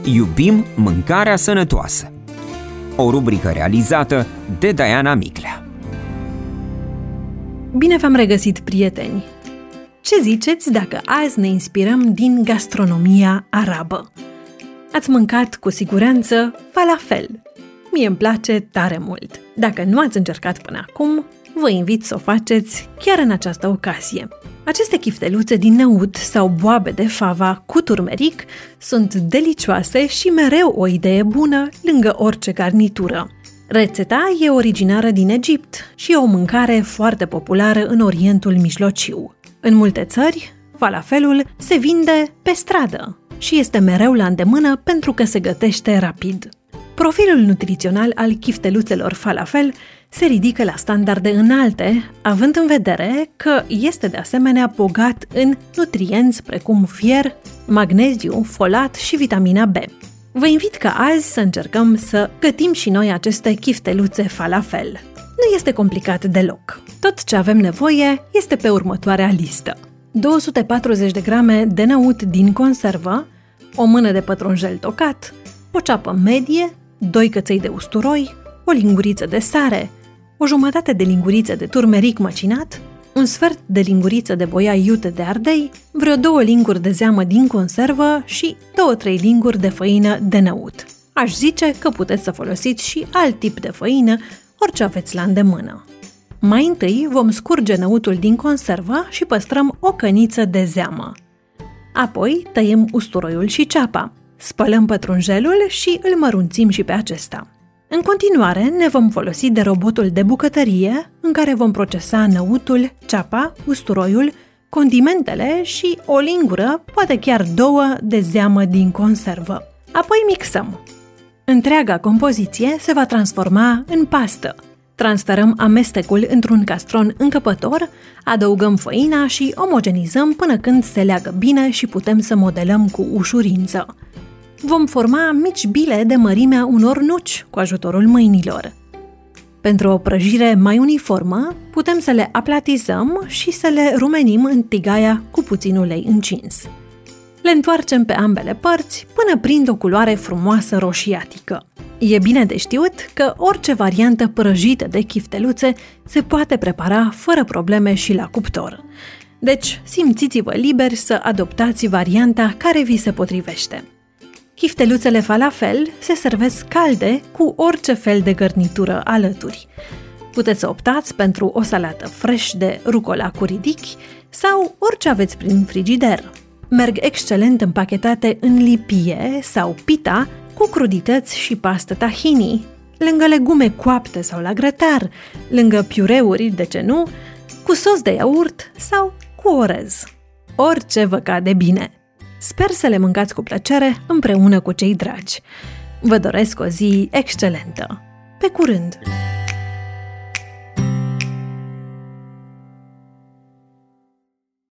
Iubim mâncarea sănătoasă. O rubrică realizată de Diana Miclea. Bine v-am regăsit, prieteni! Ce ziceți dacă azi ne inspirăm din gastronomia arabă? Ați mâncat cu siguranță falafel. Mie îmi place tare mult. Dacă nu ați încercat până acum, vă invit să o faceți chiar în această ocazie. Aceste chifteluțe din năut sau boabe de fava cu turmeric sunt delicioase și mereu o idee bună lângă orice garnitură. Rețeta e originară din Egipt și e o mâncare foarte populară în Orientul Mijlociu. În multe țări, falafelul se vinde pe stradă și este mereu la îndemână pentru că se gătește rapid. Profilul nutrițional al chifteluțelor falafel se ridică la standarde înalte, având în vedere că este de asemenea bogat în nutrienți precum fier, magneziu, folat și vitamina B. Vă invit ca azi să încercăm să gătim și noi aceste chifteluțe falafel. Nu este complicat deloc. Tot ce avem nevoie este pe următoarea listă. 240 de grame de năut din conservă, o mână de pătrunjel tocat, o ceapă medie, 2 căței de usturoi, o linguriță de sare, o jumătate de linguriță de turmeric măcinat, un sfert de linguriță de boia iute de ardei, vreo 2 linguri de zeamă din conservă și 2-3 linguri de făină de năut. Aș zice că puteți să folosiți și alt tip de făină, orice aveți la îndemână. Mai întâi vom scurge năutul din conservă și păstrăm o căniță de zeamă. Apoi tăiem usturoiul și ceapa, spălăm pătrunjelul și îl mărunțim și pe acesta. În continuare, ne vom folosi de robotul de bucătărie, în care vom procesa năutul, ceapa, usturoiul, condimentele și o lingură, poate chiar 2, de zeamă din conservă. Apoi mixăm. Întreaga compoziție se va transforma în pastă. Transferăm amestecul într-un castron încăpător, adăugăm făina și omogenizăm până când se leagă bine și putem să modelăm cu ușurință. Vom forma mici bile de mărimea unor nuci cu ajutorul mâinilor. Pentru o prăjire mai uniformă, putem să le aplatizăm și să le rumenim în tigaia cu puțin ulei încins. Le întoarcem pe ambele părți până prind o culoare frumoasă roșiatică. E bine de știut că orice variantă prăjită de chifteluțe se poate prepara fără probleme și la cuptor. Deci, simțiți-vă liberi să adoptați varianta care vi se potrivește. Chifteluțele falafel se servesc calde cu orice fel de garnitură alături. Puteți să optați pentru o salată fresh de rucola cu ridichi sau orice aveți prin frigider. Merg excelent împachetate în lipie sau pita cu crudități și pastă tahini, lângă legume coapte sau la grătar, lângă piureuri, de ce nu, cu sos de iaurt sau cu orez. Orice vă cade bine! Sper să le mâncați cu plăcere împreună cu cei dragi. Vă doresc o zi excelentă! Pe curând!